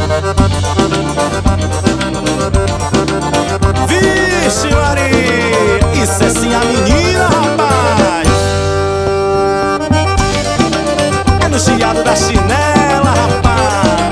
Vixe Maria, isso é sim a menina, rapaz. É no chiado da chinela, rapaz.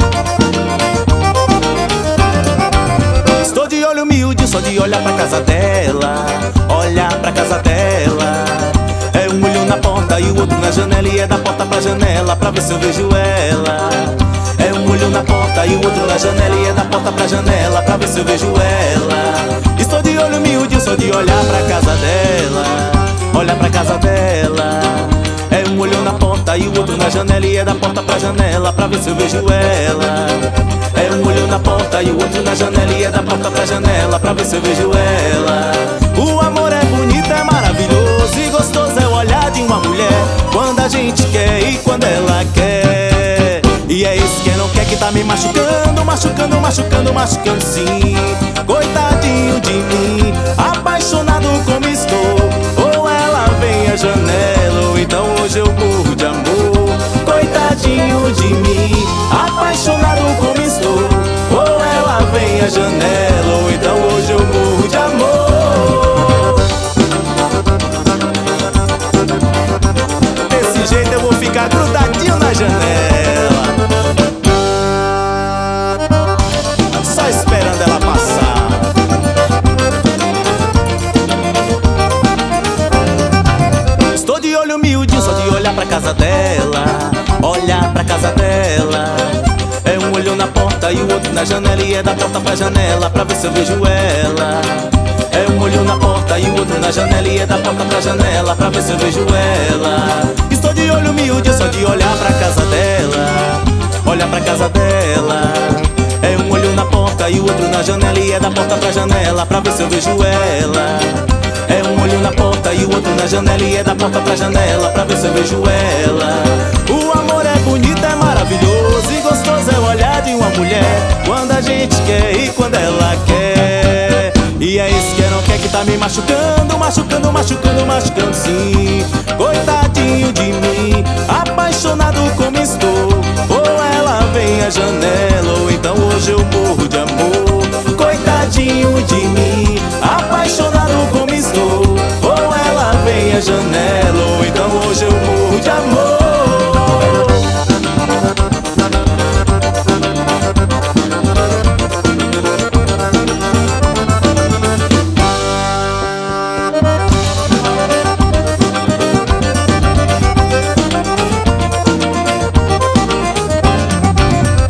Estou de olho humilde, só de olhar pra casa dela. Olhar pra casa dela. É um olho na porta e o outro na janela. E é da porta pra janela pra ver se eu vejo ela. É um olho na porta e o outro na janela. E é da porta pra janela pra ver se eu vejo ela. Estou de olho humilde, só de olhar pra casa dela. Olhar pra casa dela. É um olho na porta e o outro na janela. E é da porta pra janela pra ver se eu vejo ela. É um olho na porta e o outro na janela. E é da porta pra janela pra ver se eu vejo ela. O amor é bonito, é maravilhoso e gostoso é o olhar de uma mulher, quando a gente quer e quando ela quer. E é esse que não quer que tá me machucando, machucando, machucando, machucando sim. Coitadinho de mim, apaixonado como estou. Ou ela vem à janela, ou então hoje eu morro de amor. Coitadinho de mim, apaixonado como estou. Ou ela vem à janela, ou então hoje eu morro de amor. Desse jeito eu vou ficar grudadinho na janela, só esperando ela passar. Estou de olho humilde, só de olhar pra casa dela. Olhar pra casa dela. É um olho na porta e o outro na janela. E é da porta pra janela pra ver se eu vejo ela. É um olho na porta e o outro na janela. E é da porta pra janela pra ver se eu vejo ela. Estou de olho humilde, só de olhar pra casa dela. Olhar pra casa dela. É um olho na porta e o outro na janela. E é da porta pra janela pra ver se eu vejo ela. É um olho na porta e o outro na janela. E é da porta pra janela pra ver se eu vejo ela. O amor é bonito, é maravilhoso e gostoso é o olhar de uma mulher, quando a gente quer e quando ela quer. E é isso que não quer que tá me machucando, machucando, machucando, machucando sim. Coitadinho de mim,